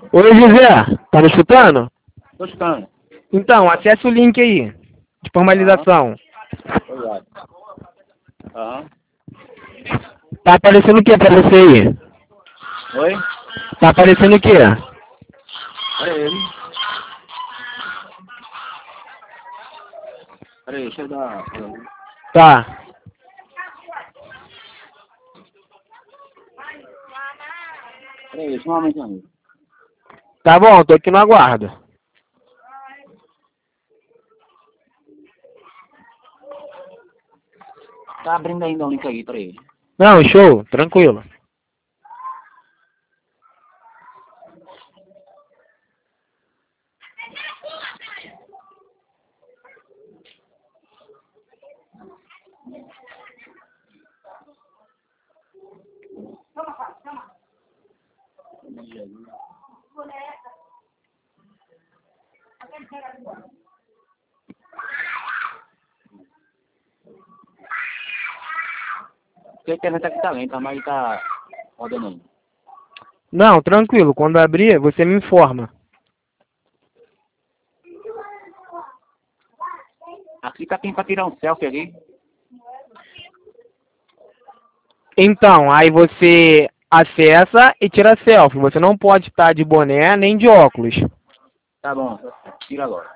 Oi, José. Tá me escutando? Tô escutando. Então, acesse o link aí de formalização. Obrigado. Aham. Tá aparecendo o que pra você aí? Oi? Tá aparecendo o quê? Peraí. Peraí, deixa eu dar... Tá. Peraí, deixa eu aumentar aí. Tá bom, tô aqui no aguardo. Tá abrindo ainda o link aí, peraí. Não, show, tranquilo. Porque a internet aqui tá lenta, mas tá rodando aí. Não, tranquilo. Quando abrir, você me informa. Aqui tá tem pra tirar um selfie ali. Então, aí você acessa e tira selfie. Você não pode estar de boné nem de óculos. Tá bom, tira agora.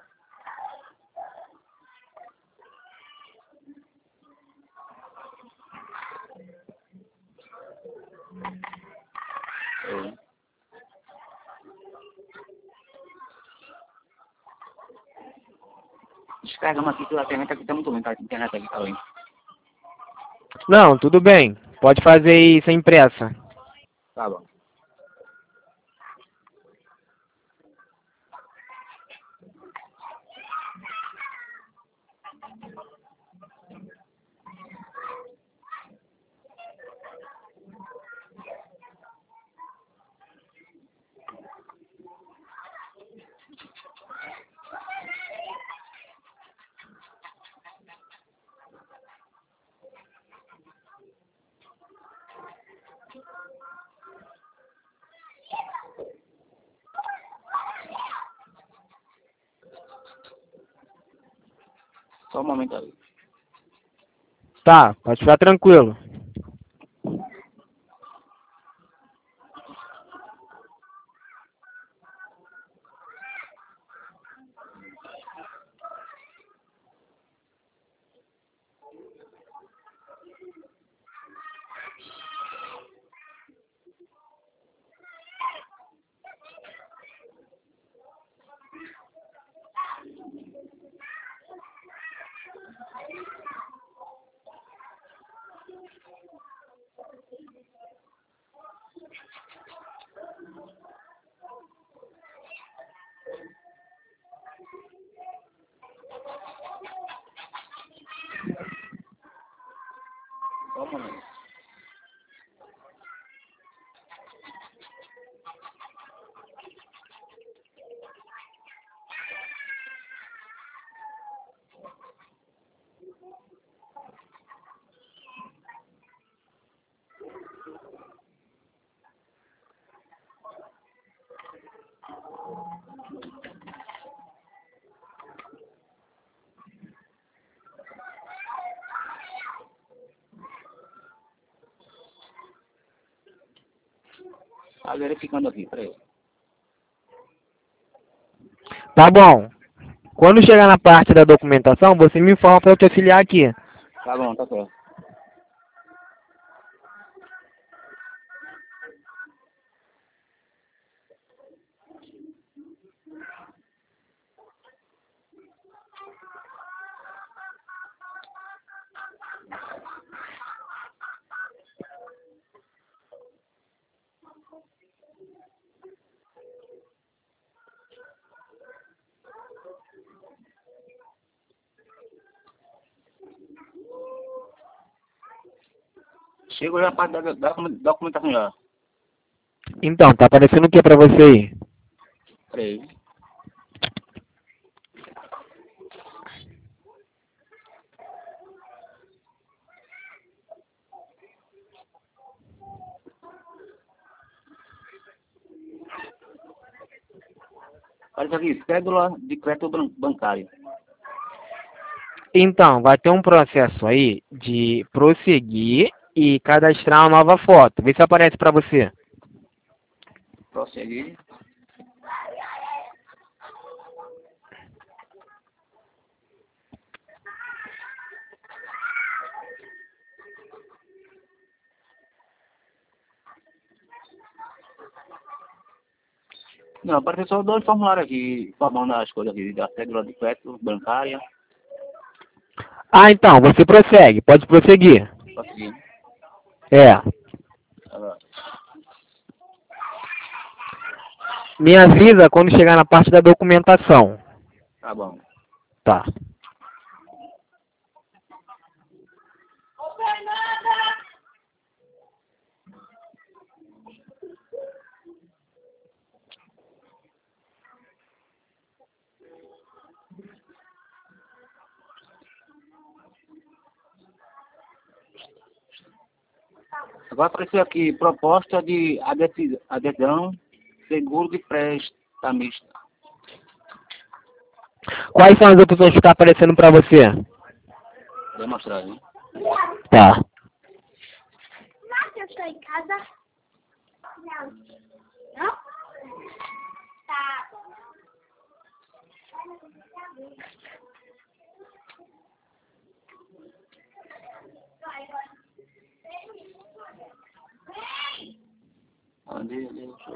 Oi. Descarregamos aqui que a internet aqui tá muito lenta. A internet aqui tá lenta. Não, tudo bem. Pode fazer aí sem pressa. Tá bom. Só um momento aí. Tá, pode ficar tranquilo. Só um momento. Tá verificando aqui, peraí. Tá bom. Quando chegar na parte da documentação, você me informa para eu te auxiliar aqui. Tá bom, tá certo. Chegou já a parte da documentação já. Então, tá aparecendo o que para você aí? Peraí. Apareceu aqui, cédula de crédito bancário. Então, vai ter um processo aí de prosseguir e cadastrar uma nova foto. Vê se aparece para você. Prosseguir. Não, apareceu só 2 formulários aqui, informando as coisas aqui, da cédula de crédito bancária. Ah, então, você prossegue. Pode prosseguir. Prosseguir. É. Agora. Me avisa quando chegar na parte da documentação. Tá bom. Tá. Agora apareceu aqui, proposta de adesão, seguro de prestamista. Quais são as opções que estão aparecendo para você? Demonstrar, né? Tá. Nossa, eu estou em casa? Não. Não? Tá. Onde?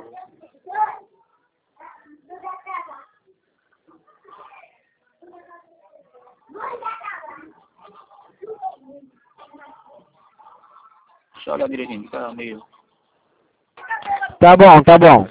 Deixa eu olhar direitinho, tá meio... Tá bom, tá bom.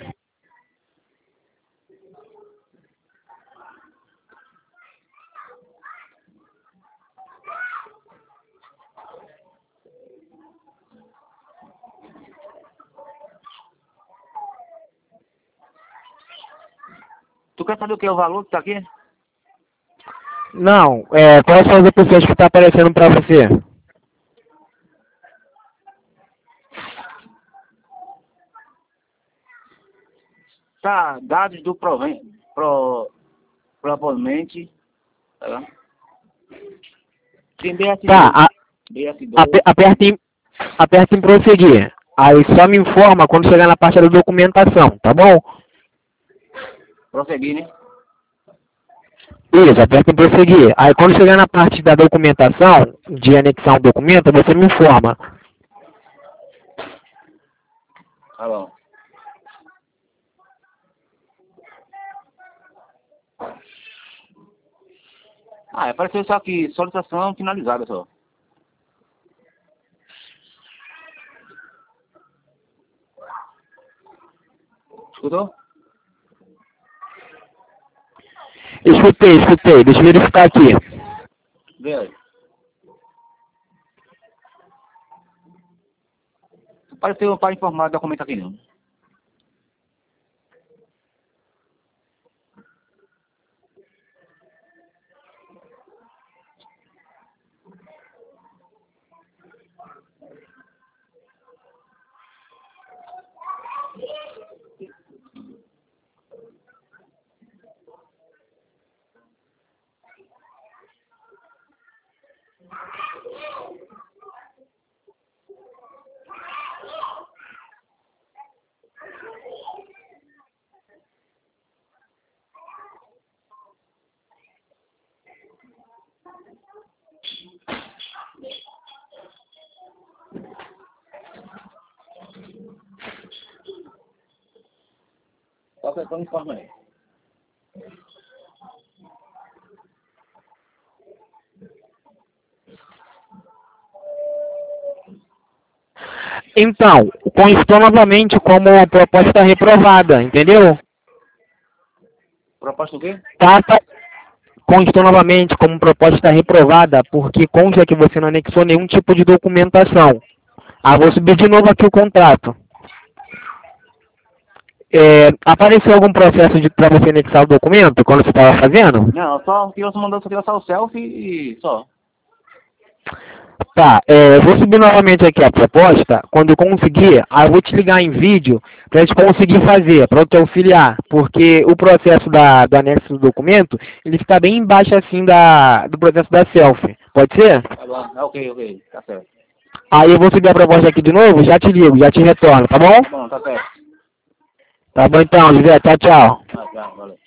Tu quer saber o que é o valor que tá aqui? Não, quais são as opções que estão aparecendo para você? Tá, dados do provavelmente, tá vendo? Tem BS2. Tá, BS2. aperta em prosseguir. Aí só me informa quando chegar na parte da documentação, tá bom? Prosseguir, né? Isso, aperta em prosseguir. Aí quando chegar na parte da documentação, de anexar um documento, você me informa. Tá bom. Ah, apareceu só aqui, solicitação finalizada só. Escutou? Escutei. Deixa eu verificar aqui. Vê aí. Apareceu para informar documento aqui não. Qualquer coisa informa aí. Então, constou novamente como proposta reprovada, entendeu? Proposta o quê? Constou novamente como proposta reprovada, porque consta que você não anexou nenhum tipo de documentação. Ah, vou subir de novo aqui o contrato. Apareceu algum processo para você anexar o documento quando você estava fazendo? Não, só que você mandou só tirar só o selfie e só. Tá, eu vou subir novamente aqui a proposta. Quando eu conseguir, aí eu vou te ligar em vídeo para gente conseguir fazer, para eu te auxiliar. Porque o processo do anexo do documento, ele fica bem embaixo assim do processo da selfie. Pode ser? Tá bom, ok, tá certo. Aí eu vou subir a proposta aqui de novo, já te ligo, já te retorno, tá bom? Tá bom, tá certo. Tá bom então, José, tchau, tchau. Tá, valeu.